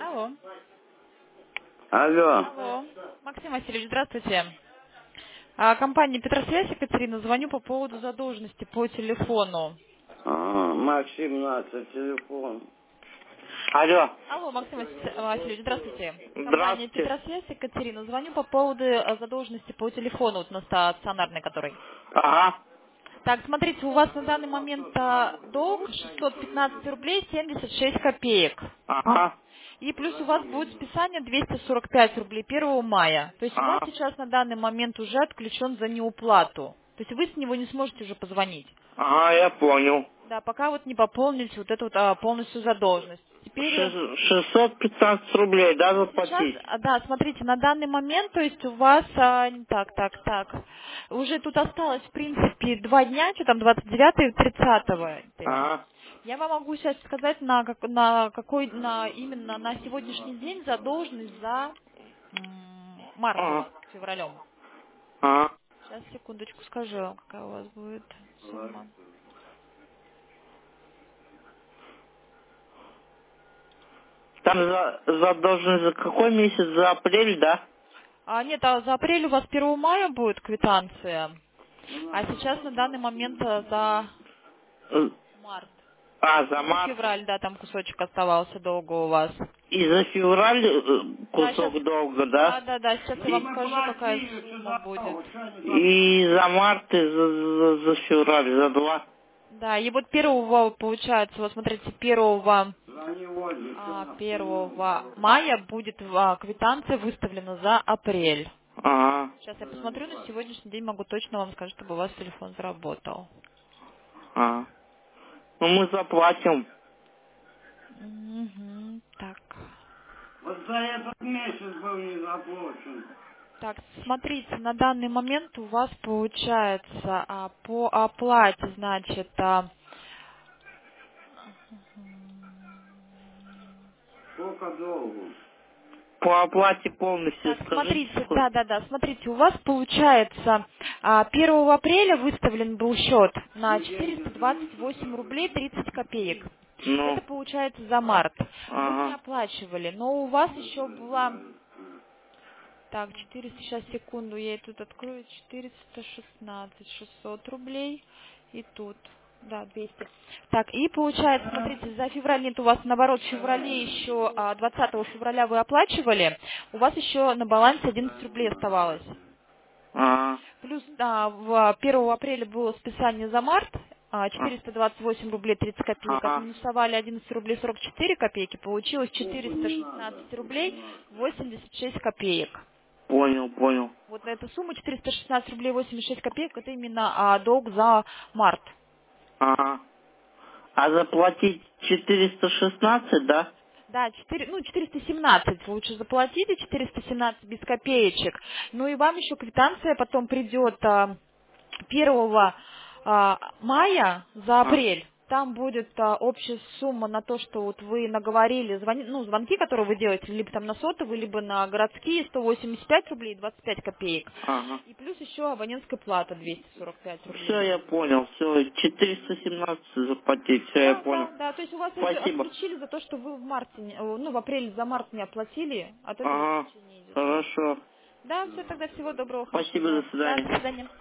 Алло. Алло. Алло. Максим Васильевич, здравствуйте. Компания Петросвязь, Екатерина, звоню по поводу задолженности по телефону. Максим, надо телефон. Алло. Алло, Максим Васильевич, здравствуйте. Компания Здравствуйте. Петросвязь, Екатерина, звоню по поводу задолженности по телефону, вот на стационарной который. Ага. Так, смотрите, у вас на данный момент долг 615 рублей 76 копеек. Ага. И плюс у вас будет списание 245 рублей 1 мая. То есть у вас Ага. сейчас на данный момент уже отключен за неуплату. То есть вы с него не сможете уже позвонить. Ага, я понял. Да, пока вот не пополните вот эту вот, полностью задолженность. Теперь 615 рублей, да, сейчас, заплатить? да, смотрите, на данный момент, то есть у вас, так, уже тут осталось, в принципе, 2 дня, что там, 29 и 30. Ага. Я вам могу сейчас сказать, именно на сегодняшний день задолженность за март у Ага. вас, февралем. Ага. Сейчас, секундочку, скажу, какая у вас будет сумма. Там задолженность за какой месяц? За апрель, да? Нет, за апрель у вас 1 мая будет квитанция, а сейчас на данный момент за Э, март. За И за март. февраль, да, там кусочек оставался долго у вас. И за февраль Да, сейчас, кусок долга, да? да, сейчас я вам скажу, какая сумма будет. И за март, и за февраль, за два. Да, и вот 1 получается, вот смотрите, 1 мая будет квитанция выставлена за апрель. Ага. Сейчас я посмотрю, на сегодняшний день могу точно вам сказать, чтобы у вас телефон заработал. Ага. Ну мы заплатим. Угу, так. Вот за этот месяц был не заплачен. Так, смотрите, на данный момент у вас получается по оплате, значит, Сколько долгу? По оплате полностью так, скажите смотрите, сколько. смотрите, у вас получается 1 апреля выставлен был счет на Деньги 428 рублей 30 копеек. Это Ну, получается за март. Вы не ага. оплачивали, но у вас еще была... Так, 400, сейчас, секунду, я и тут открою. 416, 600 рублей. И тут, да, 200. Так, и получается, смотрите, за февраль, нет, у вас наоборот, в феврале еще, 20 февраля вы оплачивали, у вас еще на балансе 11 рублей оставалось. Ага. Плюс в 1 апреля было списание за март, А- 428 рублей 30 копеек, Ага. отминусовали 11 рублей 44 копейки, получилось 416 рублей 86 копеек. Понял, понял. Вот на эту сумму 416 рублей 86 копеек, это именно долг за март. Ага. А заплатить 416, да? Да, 417 лучше заплатите, 417 без копеечек. Ну и вам еще квитанция потом придет 1 мая за А. апрель. Там будет общая сумма на то, что вот вы наговорили, звонки, которые вы делаете, либо там на сотовые, либо на городские, 185 рублей и 25 копеек. Ага. И плюс еще абонентская плата 245 Все, рублей. я понял. Все, 417 заплатить. Все, я понял. Да, то есть у вас уже Спасибо. отключили за то, что вы в марте, в апреле за март не оплатили, от этого Ага. отключение идет. Хорошо. Да, все, тогда всего доброго, хорошего Спасибо, дня. до Да, свидания. до свидания.